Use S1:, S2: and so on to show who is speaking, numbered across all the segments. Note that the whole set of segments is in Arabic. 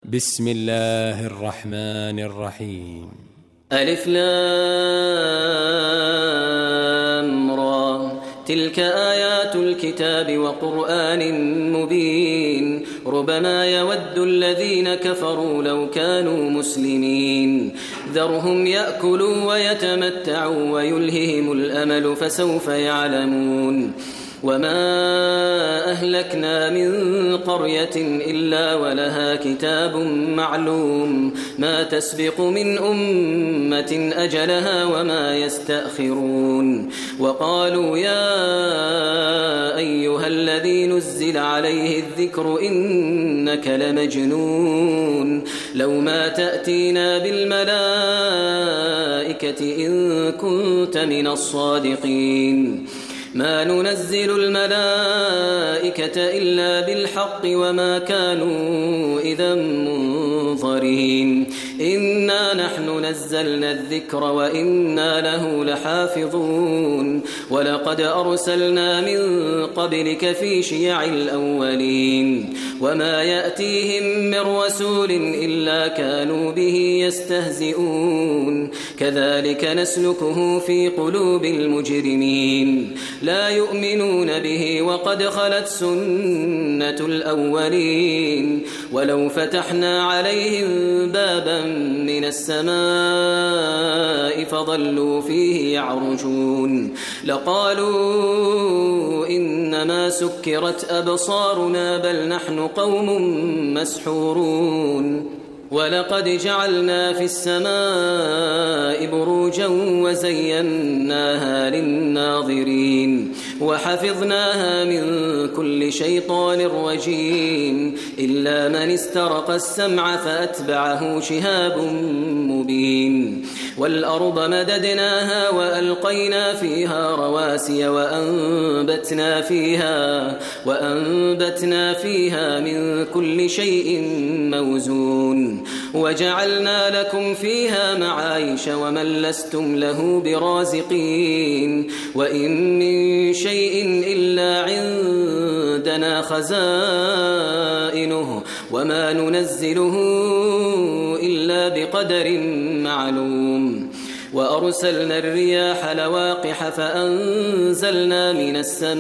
S1: بسم الله الرحمن الرحيم.
S2: ألف لام را تلك آيات الكتاب وقرآن مبين ربما يود الذين كفروا لو كانوا مسلمين ذرهم يأكلوا ويتمتعوا ويلههم الأمل فسوف يعلمون وما أهلكنا من قرية إلا ولها كتاب معلوم ما تسبق من أمة أجلها وما يستأخرون وقالوا يا أيها الذي نزل عليه الذكر إنك لمجنون لو ما تأتينا بالملائكة إن كنت من الصادقين ما ننزل الملائكة إلا بالحق وما كانوا إذا منظرين إنا نحن نزلنا الذكر وإنا له لحافظون ولقد أرسلنا من قبلك في شيع الأولين وما يأتيهم من رسول إلا كانوا به يستهزئون كذلك نسلكه في قلوب المجرمين لا يؤمنون به وقد خلت سنة الأولين ولو فتحنا عليهم بابا من السماء فظلوا فيه يعرجون لقالوا إنما سكرت أبصارنا بل نحن قوم مسحورون ولقد جعلنا في السماء بروجا وزيناها للناظرين وحفظناها من كل شيطان رجيم إلا من استرق السمع فأتبعه شهاب مبين والأرض مددناها وألقينا فيها رواسي وأنبتنا فيها من كل شيء موزون وجعلنا لكم فيها معايش ومن لستم له برازقين وإن من شيء إلا عندنا خزائنه وما ننزله إلا بقدر معلوم وأرسلنا الرياح لواقح فأنزلنا من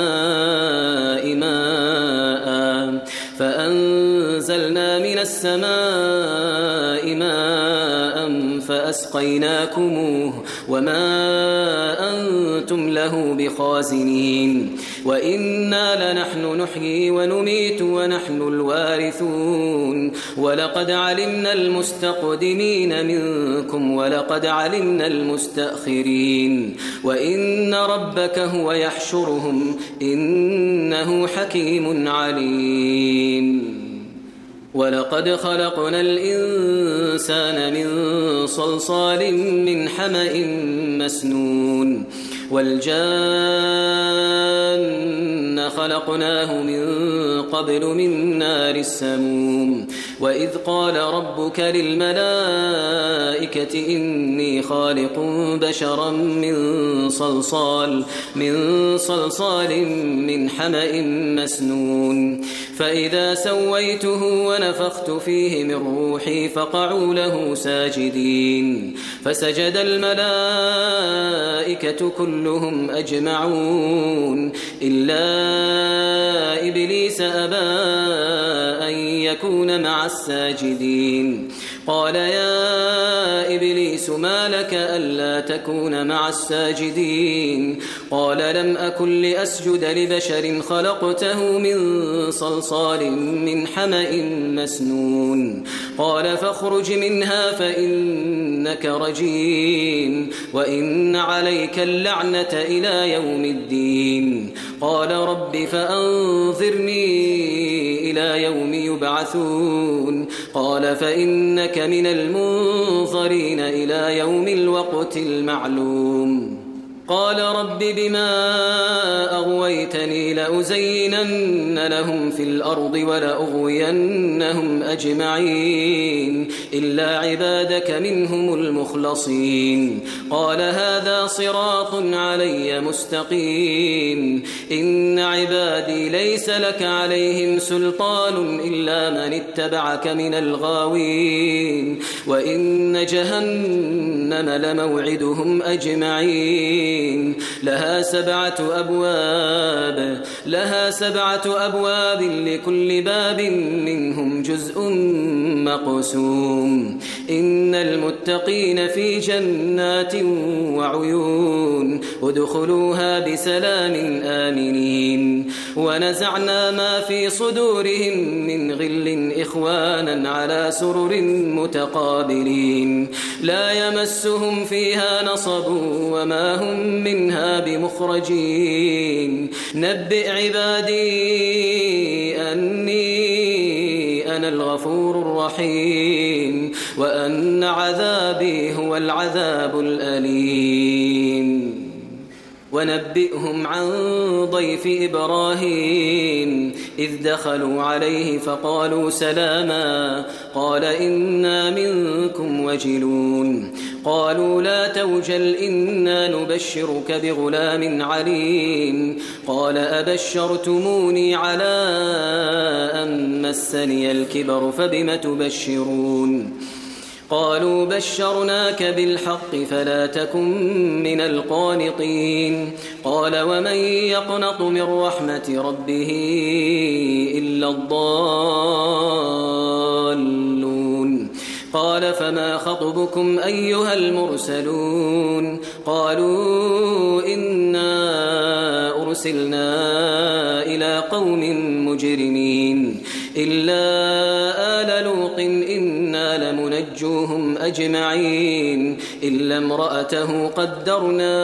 S2: السماء ماء فأسقيناكموه وما أنتم له بخازنين وإنا لنحن نحيي ونميت ونحن الوارثون ولقد علمنا المستقدمين منكم ولقد علمنا المستأخرين وإن ربك هو يحشرهم إنه حكيم عليم ولقد خلقنا الإنسان من صلصال من حمأ مسنون والجان خلقناه من قبل من نار السموم وإذ قال ربك للملائكة إني خالق بشرا من صلصال من حمأ مسنون فإذا سويته ونفخت فيه من روحي فقعوا له ساجدين فسجد الملائكة كلهم أجمعون إلا إبليس أبى أن يكون مع الساجدين قال يا إبليس ما لك ألا تكون مع الساجدين قال لم أكن لأسجد لبشر خلقته من صلصال من حمأ مسنون قال فاخرج منها فإنك رجيم وإن عليك اللعنة إلى يوم الدين قال رب فأنظرني إلى يوم يبعثون قال فإنك من المنظرين إلى يوم الوقت المعلوم قال رب بما أغويتني لأزينن لهم في الأرض ولأغوينهم أجمعين إلا عبادك منهم المخلصين قال هذا صراط علي مستقيم إن عبادي ليس لك عليهم سلطان إلا من اتبعك من الغاوين وإن جهنم لموعدهم أجمعين لها سبعة أبواب لكل باب منهم جزء مقسوم إن المتقين في جنات وعيون ادخلوها بسلام آمنين ونزعنا ما في صدورهم من غل إخوانا على سرر متقابلين لا يمسهم فيها نصب وما هم منها بمخرجين نبئ عبادي أني أنا الغفور الرحيم وأن عذابي هو العذاب الأليم ونبئهم عن ضيف إبراهيم إذ دخلوا عليه فقالوا سلاما قال إنا منكم وجلون قالوا لا توجل إنا نبشرك بغلام عليم قال أبشرتموني على أن مسني الكبر فبم تبشرون قالوا بشرناك بالحق فلا تكن من القانطين قال ومن يقنط من رحمة ربه إلا الضالون قال فما خطبكم أيها المرسلون قالوا إنا أرسلنا إلى قوم مجرمين إلا آل لوط إنا لمنجوهم أجمعين إلا امرأته قدرنا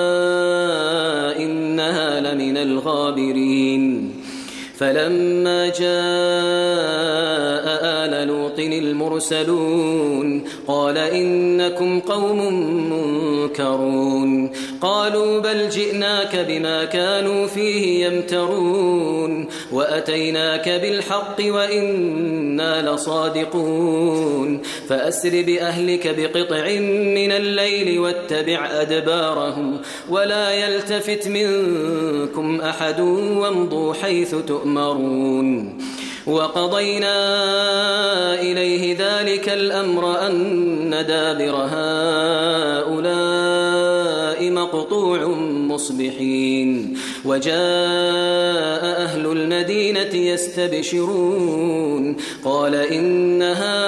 S2: إنها لمن الغابرين فلما جاء آل لوط المرسلون قال إنكم قوم منكرون قالوا بل جئناك بما كانوا فيه يمترون وأتيناك بالحق وإنا لصادقون فأسر بأهلك بقطع من الليل واتبع أدبارهم ولا يلتفت منكم أحد وامضوا حيث تؤمرون وقضينا إليه ذلك الأمر أن دابر هؤلاء مقطوع مصبحين وجاء أهل المدينة يستبشرون قال إن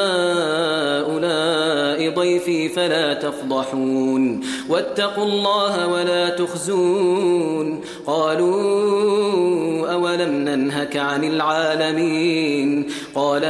S2: هؤلاء ضيفي فلا تفضحون واتقوا الله ولا تخزون قالوا أولم ننهك عن العالمين قال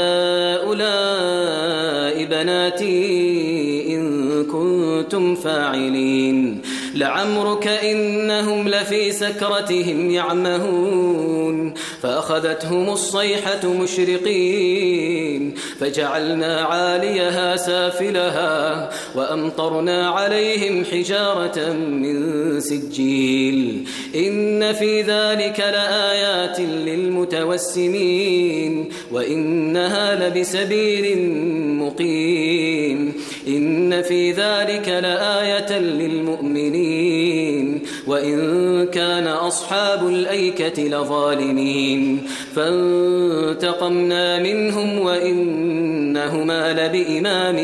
S2: هؤلاء بناتي إن كنتم فاعلين لعمرك إنهم لفي سكرتهم يعمهون فأخذتهم الصيحة مشرقين فجعلنا عاليها سافلها وأمطرنا عليهم حجارة من سجيل إن في ذلك لآيات للمتوسمين وإنها لبسبيل مقيم إن في ذلك لآية للمؤمنين وإن كان أصحاب الأيكة لظالمين فانتقمنا منهم وإنهما لبإمام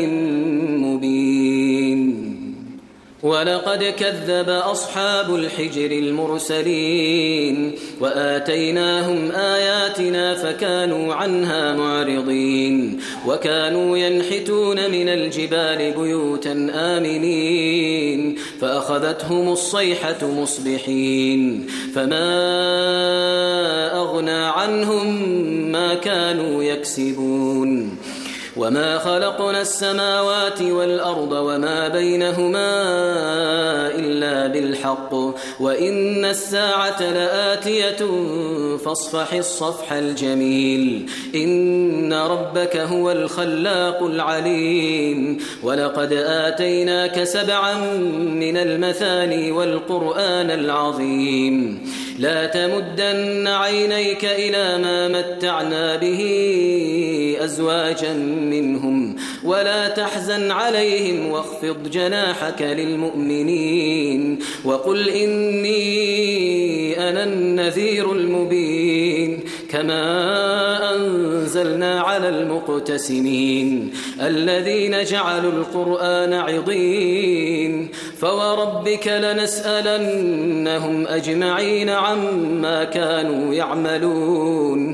S2: مبين ولقد كذب أصحاب الحجر المرسلين وآتيناهم آياتنا فكانوا عنها معرضين وكانوا ينحتون من الجبال بيوتا آمنين فأخذتهم الصيحة مصبحين فما أغنى عنهم ما كانوا يكسبون وما خلقنا السماوات والأرض وما بينهما إلا بالحق وإن الساعة لآتية فاصفح الصفح الجميل إن ربك هو الخلاق العليم ولقد آتيناك 7 من المثاني والقرآن العظيم لا تمدن عينيك إلى ما متعنا به أزواجا منهم ولا تحزن عليهم واخفض جناحك للمؤمنين وقل إني أنا النذير المبين كما أنزلنا على المقتسمين الذين جعلوا القرآن عضين فوربك لنسألنهم أجمعين عما كانوا يعملون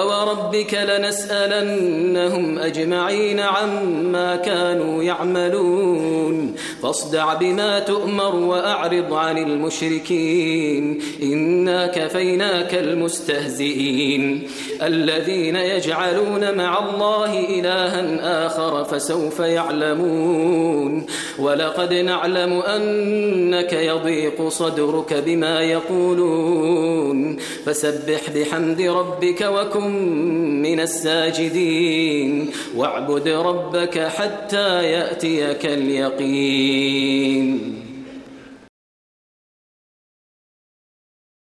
S2: فاصدع بما تؤمر وأعرض عن المشركين إنا كفيناك المستهزئين الذين يجعلون مع الله إلها آخر فسوف يعلمون ولقد نعلم أنك يضيق صدرك بما يقولون فسبح بحمد ربك وكن من الساجدين واعبد ربك حتى يأتيك اليقين